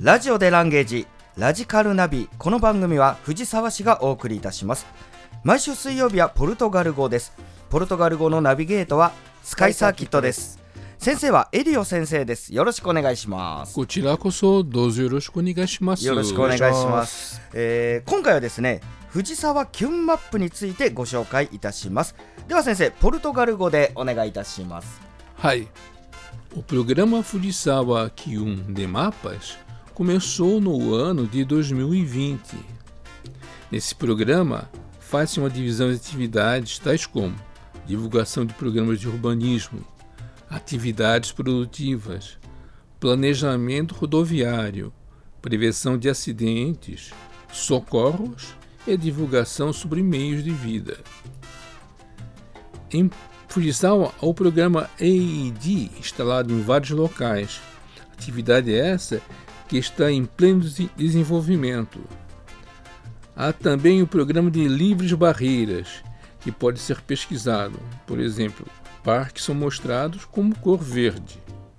ラジオでランゲージラジカルナビ。この番組は藤沢市がお送りいたします。毎週水曜日はポルトガル語です。ポルトガル語のナビゲートはスカイサーキットです。先生はエリオ先生です。よろしくお願いします。 こちらこそどうぞよろしくお願いします。 よろしくお願いします。今回はですね、藤沢キュンマップについてご紹介いたします。では先生、ポルトガル語でお願いいたします。 はい。O programa Fujisawa Kyun de Mapas começou no ano de 2020. Nesse programa, faz-se uma divisão de atividades tais como divulgação de programas de urbanismo, atividades produtivas, planejamento rodoviário, prevenção de acidentes, socorros e divulgação sobre meios de vida. Em Fujisawa, há o programa AED instalado em vários locais. Atividade essa que está em pleno desenvolvimento. Há também o programa de livres barreiras, que pode ser pesquisado. Por exemplo, parques são mostrados como cor verde.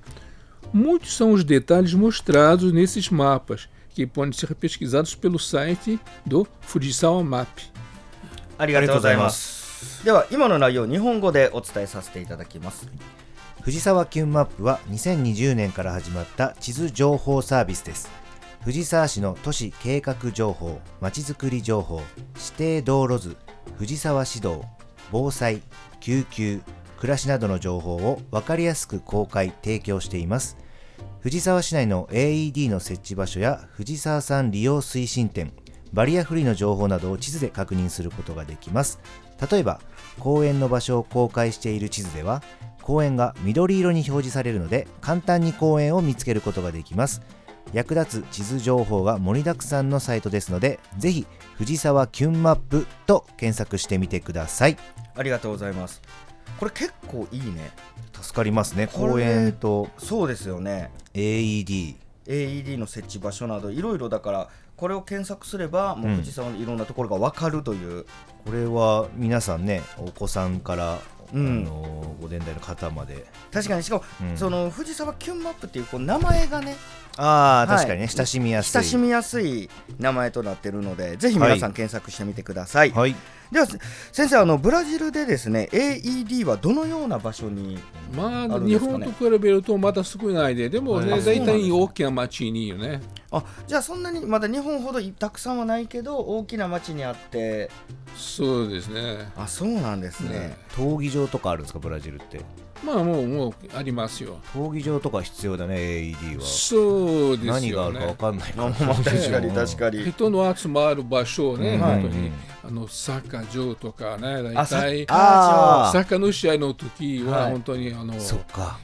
Muitos são os detalhes mostrados nesses mapas, que podem ser pesquisados pelo site do Fujisawa Map. ありがとうございます。では今の内容を日本語でお伝えさせていただきます。 藤沢キュンマップは2020年から始まった地図情報サービスです。藤沢市の都市計画情報、まちづくり情報、指定道路図、藤沢市道、防災、救急、暮らしなどの情報を分かりやすく公開・提供しています。藤沢市内の AED の設置場所や藤沢産利用推進点、バリアフリーの情報などを地図で確認することができます。例えば、公園の場所を公開している地図では、公園が緑色に表示されるので、簡単に公園を見つけることができます。役立つ地図情報が盛りだくさんのサイトですので、ぜひ藤沢キュンマップと検索してみてください。 ありがとうございます。これ結構いいね。 助かりますね。公園とそうですよね。 AED の設置場所などいろいろだから、これを検索すればもう藤沢のいろんなところが分かるという、 これは皆さんね、お子さんからご年代の方まで、 確かに。しかも、その藤沢キュンマップっていう名前がね、 確かにね、親しみやすい名前となっているので、ぜひ皆さん検索してみてください。 はい。 では先生、ブラジルでですね AED はどのような場所にあるんですかね。 日本と比べるとまだ少ないで、でもね、大体大きな町によね。 じゃあそんなにまだ日本ほどたくさんはないけど大きな町にあって。 そうですね。 そうなんですね。 闘技場とかあるんですか、ブラジルって。 もうありますよ。 闘技場とか必要だね、AED は。 そうですよね。 何があるか分かんないから。 確かに。 人の集まる場所ね、本当にサッカー場とかね、大体サッカーの試合の時は本当にそっか、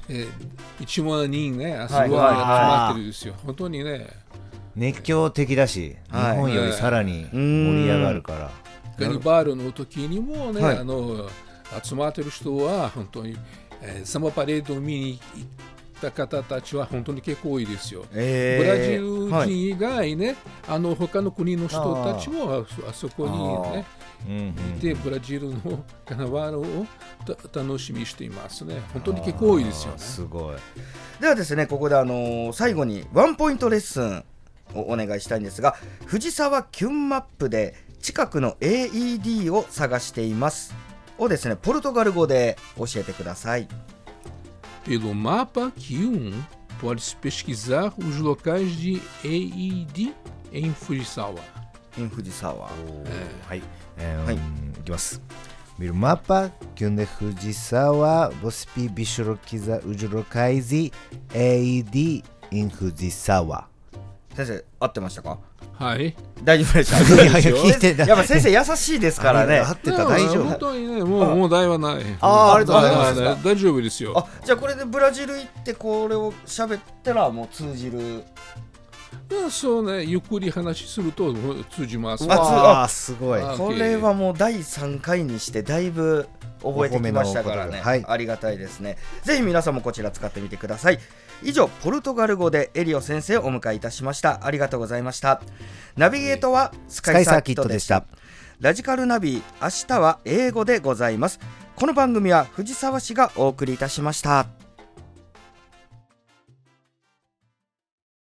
1万人ね、あそこに集まってるんですよ。本当にね、 熱狂的だし、日本よりさらに盛り上がるから。 カニバルの時にもね、集まってる人は本当にサマパレードを見に行った方たちは本当に結構多いですよ。ブラジル人以外ね、他の国の人たちもあそこにねいて、ブラジルのカナバルを楽しみにしていますね。本当に結構多いですよね。 すごい。 ではですね、ここで最後にワンポイントレッスンをお願いしたいんですが、藤沢キュンマップで近くの AED を探していますをですね、ポルトガル語で教えてください。 Pelo mapa Q1, pode-se pesquisar os locais de AED em Fujisawa. Em Fujisawa. はい。いきます。Pelo mapa Q1 de Fujisawa, você pesquisa os locais de AED em Fujisawa. 先生、合ってましたか？ はい。 大丈夫でした。 やっぱ先生優しいですからね。 合ってた、大丈夫。 本当にね、もう問題はない。 ありがとうございます。 大丈夫ですよ。 じゃあこれでブラジル行ってこれを喋ったらもう通じる。 そうね、ゆっくり話すると通じます。 すごい。 これはもう第3回にしてだいぶ覚えてきましたからね。ありがたいですね。ぜひ皆さんもこちら使ってみてください。以上、ポルトガル語でエリオ先生をお迎えいたしました。ありがとうございました。ナビゲートはスカイサーキットでした。ラジカルナビ、明日は英語でございます。この番組は藤沢市がお送りいたしました。